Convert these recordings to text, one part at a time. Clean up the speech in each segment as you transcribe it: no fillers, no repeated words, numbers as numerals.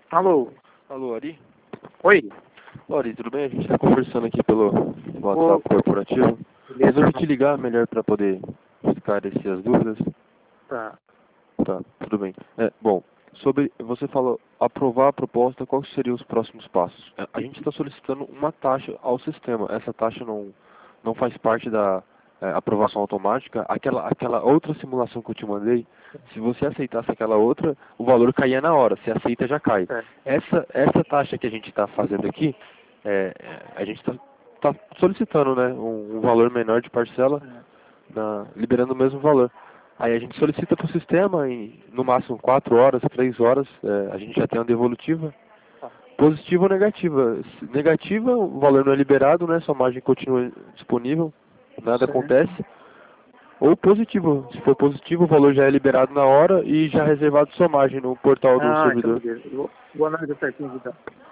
Alô? Alô, Ari? Oi? Ari, tudo bem? A gente está conversando aqui pelo WhatsApp corporativo. Beleza? Resolvi te ligar melhor para poder esclarecer as dúvidas. Tá. Tá, tudo bem. Bom, sobre, você falou aprovar a proposta, quais seriam os próximos passos? A gente está solicitando uma taxa ao sistema. Essa taxa não faz parte da aprovação automática. Aquela outra simulação que eu te mandei, se você aceitasse aquela outra, o valor caía na hora. Se aceita, já cai. É. Essa taxa que a gente está fazendo aqui, a gente está solicitando, né, um valor menor de parcela, liberando o mesmo valor. Aí a gente solicita para o sistema em no máximo 4 horas, 3 horas, a gente já tem uma devolutiva. Positiva ou negativa? Negativa, o valor não é liberado, né? Sua margem continua disponível, nada Certo. acontece. Ou positivo, se for positivo, o valor já é liberado na hora e já reservado sua margem no portal do Então servidor. beleza. Vou analisar certinho então.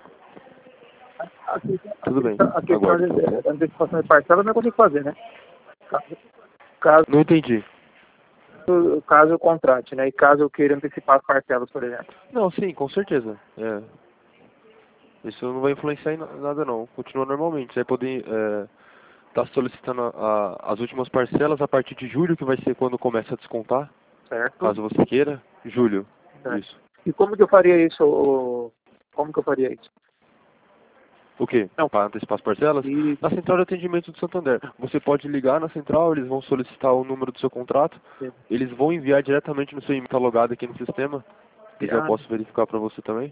Tudo bem, A questão aguarde. da antecipação de parcela eu não consigo fazer, né? Caso, Não entendi. caso eu contrate, né? E caso eu queira antecipar as parcelas, por exemplo. Não, sim, com certeza. Isso não vai influenciar em nada não. Continua normalmente. Você vai poder estar solicitando as últimas parcelas a partir de julho, que vai ser quando começa a descontar. Certo? Caso você queira. Julho. Certo. Isso. E como que eu faria isso? Como que eu faria isso? O quê? Não. Para antecipar as parcelas? E... Na central de atendimento do Santander. Você pode ligar na central, eles vão solicitar o número do seu contrato. Eles vão enviar diretamente no seu e-mail, tá logado aqui no sistema. Se quiser eu posso verificar para você também.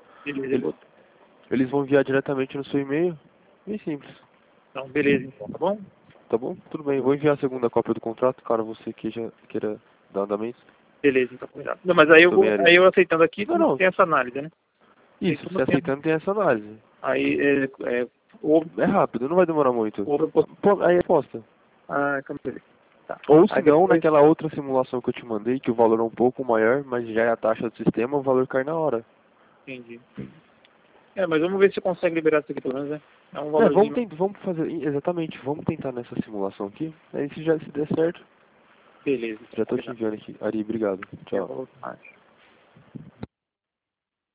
Eles vão enviar diretamente no seu e-mail. Bem simples. Então, beleza, então, tá bom? Tá bom? Tudo bem. Vou enviar a segunda cópia do contrato, caso você queira dar andamento. Beleza, então, cuidado. Não, mas aí eu, aí eu aceitando aqui, Não. tem essa análise, né? Isso, você aceitando tem essa análise. Aí, É rápido, não vai demorar muito. Aí é posta. então beleza. Tá. Ou se Aí não, depois... naquela outra simulação que eu te mandei, que o valor é um pouco maior, mas já é a taxa do sistema, o valor cai na hora. Entendi. Mas vamos ver se consegue liberar isso aqui pelo menos, né? É um valor. Vamos fazer, exatamente, vamos tentar nessa simulação aqui. Aí se der certo. Beleza. Já tô te enviando aqui. Ari, obrigado. Tchau.